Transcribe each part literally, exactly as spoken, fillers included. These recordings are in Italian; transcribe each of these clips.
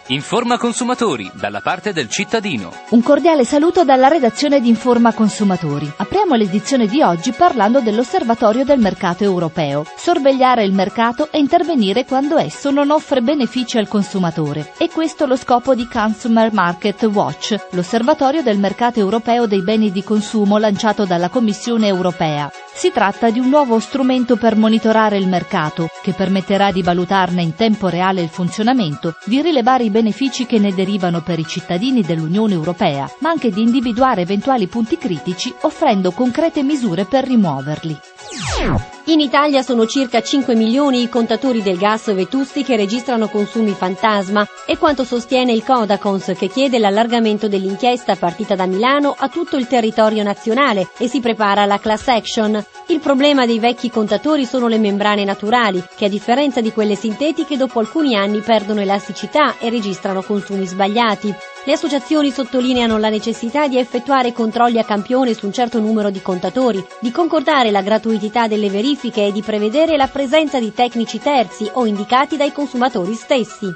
Informa Consumatori, dalla parte del cittadino. Un cordiale saluto dalla redazione di Informa Consumatori. Apriamo l'edizione di oggi parlando dell'Osservatorio del Mercato Europeo. Sorvegliare il mercato e intervenire quando esso non offre benefici al consumatore. E questo è lo scopo di Consumer Market Watch, l'Osservatorio del Mercato Europeo dei beni di consumo lanciato dalla Commissione Europea. Si tratta di un nuovo strumento per monitorare il mercato, che permetterà di valutarne in tempo reale il funzionamento, di rilevare i benefici che ne derivano per i cittadini dell'Unione Europea, ma anche di individuare eventuali punti critici, offrendo concrete misure per rimuoverli. In Italia sono circa cinque milioni i contatori del gas vetusti che registrano consumi fantasma, è quanto sostiene il Codacons, che chiede l'allargamento dell'inchiesta partita da Milano a tutto il territorio nazionale e si prepara alla class action. Il problema dei vecchi contatori sono le membrane naturali, che a differenza di quelle sintetiche dopo alcuni anni perdono elasticità e registrano consumi sbagliati. Le associazioni sottolineano la necessità di effettuare controlli a campione su un certo numero di contatori, di concordare la gratuità delle verifiche e di prevedere la presenza di tecnici terzi o indicati dai consumatori stessi.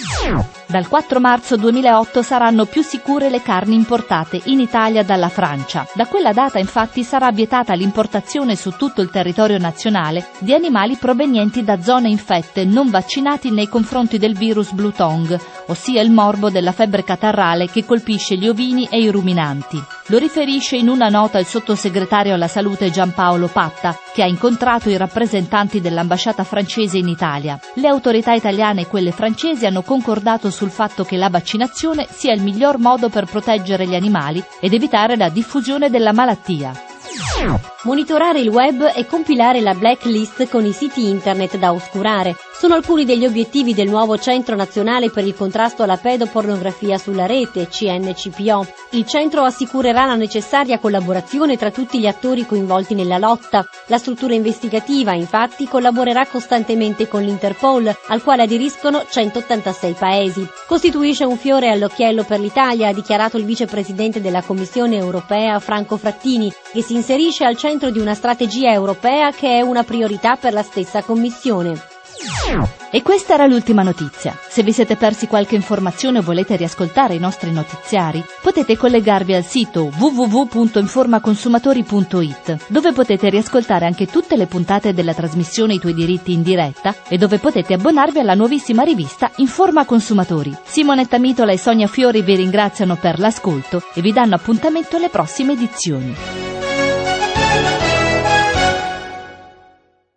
Dal quattro marzo duemilaotto saranno più sicure le carni importate in Italia dalla Francia. Da quella data infatti sarà vietata l'importazione su tutto il territorio nazionale di animali provenienti da zone infette non vaccinati nei confronti del virus Blue Tongue, ossia il morbo della febbre catarrale che colpisce gli ovini e i ruminanti. Lo riferisce in una nota il sottosegretario alla salute Giampaolo Patta, che ha incontrato i rappresentanti dell'ambasciata francese in Italia. Le autorità italiane e quelle francesi hanno concordato sul fatto che la vaccinazione sia il miglior modo per proteggere gli animali ed evitare la diffusione della malattia. Monitorare il web e compilare la blacklist con i siti internet da oscurare sono alcuni degli obiettivi del nuovo Centro Nazionale per il Contrasto alla Pedopornografia sulla Rete, C N C P O. Il centro assicurerà la necessaria collaborazione tra tutti gli attori coinvolti nella lotta. La struttura investigativa, infatti, collaborerà costantemente con l'Interpol, al quale aderiscono centottantasei paesi. Costituisce un fiore all'occhiello per l'Italia, ha dichiarato il vicepresidente della Commissione Europea Franco Frattini, che si inserisce al centro di una strategia europea che è una priorità per la stessa Commissione. E questa era l'ultima notizia. Se vi siete persi qualche informazione o volete riascoltare i nostri notiziari, potete collegarvi al sito w w w punto informaconsumatori punto i t, dove potete riascoltare anche tutte le puntate della trasmissione I tuoi diritti in diretta e dove potete abbonarvi alla nuovissima rivista Informa Consumatori. Simonetta Mitola e Sonia Fiori vi ringraziano per l'ascolto e vi danno appuntamento alle prossime edizioni.